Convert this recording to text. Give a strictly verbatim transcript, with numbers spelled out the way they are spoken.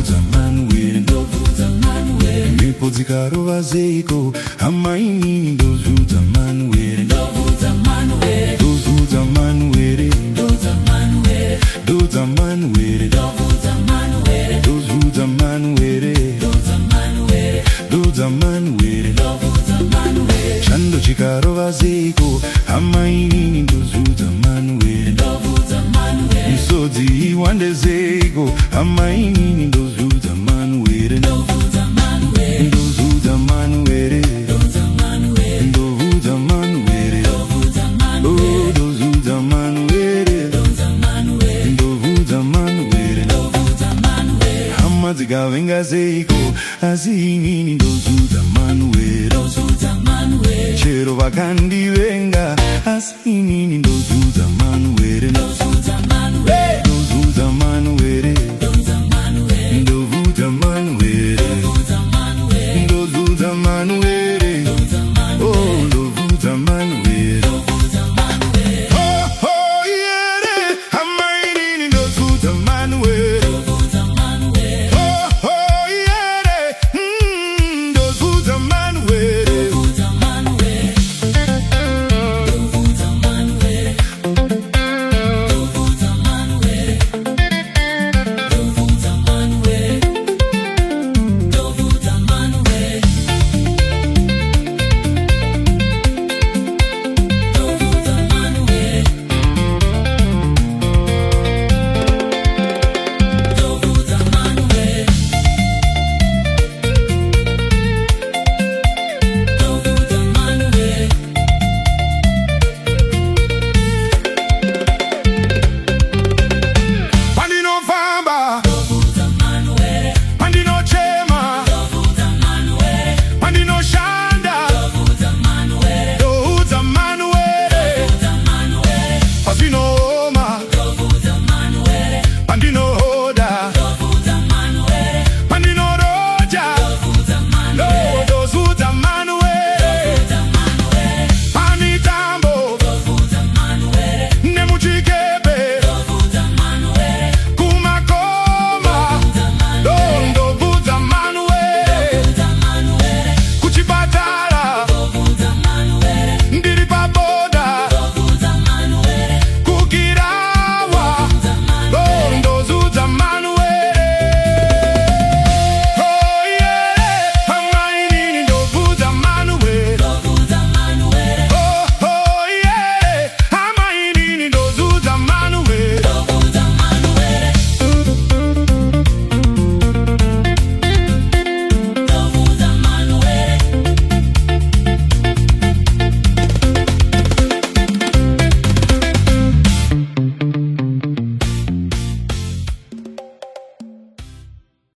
ndovudza Manuere, ndovudza Manuere. Mhepo dzikarova zeiko, hama inini ndozudza Manuere, ndovudza Manuere, ndozudza Manuere, ndozudza Manuere, ndozudza Manuere, ndovudza Manuere, ndozudza Manuere, ndozudza Manuere, ndozudza Manuere, ndovudza Manuere. Chando chikarova zeiko, hama inini ndozudza Manuere, ndovudza Manuere. Misodzi iwande zeiko, hama inini ndozudza Manuere, ndovudza Manuere, ndozudza Manuere, ndozudza Manuere, ndovudza Manuere, ndovudza Manuere, ndozudza Manuere, ndozudza Manuere, ndovudza Manuere, ndovudza Manuere. Hama dzikavenga zeiko, asi inini ndozudza Manuere, ndozudza Manuere. Chero vakandivenga, asi inini ndozudza